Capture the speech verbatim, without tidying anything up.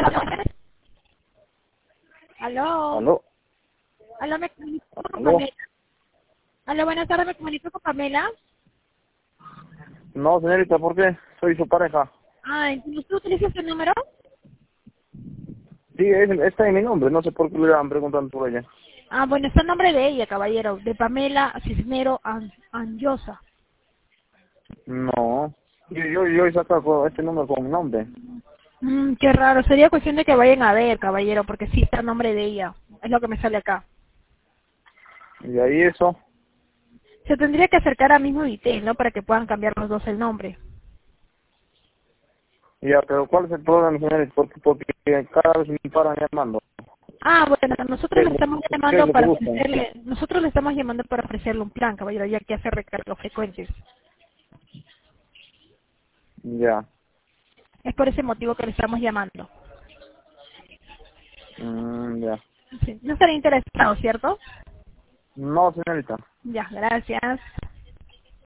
Aló. ¿Aló? Aló, me comunico con ¿Aló? Pamela. Aló, buenas tardes, me comunico con Pamela. No, señorita, ¿por qué? Soy su pareja. Ay, ¿usted utiliza ese número? Sí, es, está en mi nombre, no sé por qué le estaban preguntando por ella. Ah, bueno, está el nombre de ella, caballero, de Pamela Cisnero An Anjosa. No. Yo, yo, yo he sacado este número con mi nombre. Mm, qué raro, sería cuestión de que vayan a ver, caballero, porque sí está el nombre de ella. Es lo que me sale acá. Y ahí eso. Se tendría que acercar a mismo Vitel, ¿no? Para que puedan cambiar los dos el nombre. Ya, pero ¿cuál es el problema, señorita? Porque, porque cada vez me paran llamando. Ah, bueno, nosotros ¿Qué, le estamos qué es llamando lo que para buscan? ofrecerle, nosotros le estamos llamando para ofrecerle un plan, caballero, ya que hace recargos frecuentes. Ya. Es por ese motivo que le estamos llamando. Mm, ya. Sí. No estaría interesado, ¿cierto? No, señorita. Ya, gracias.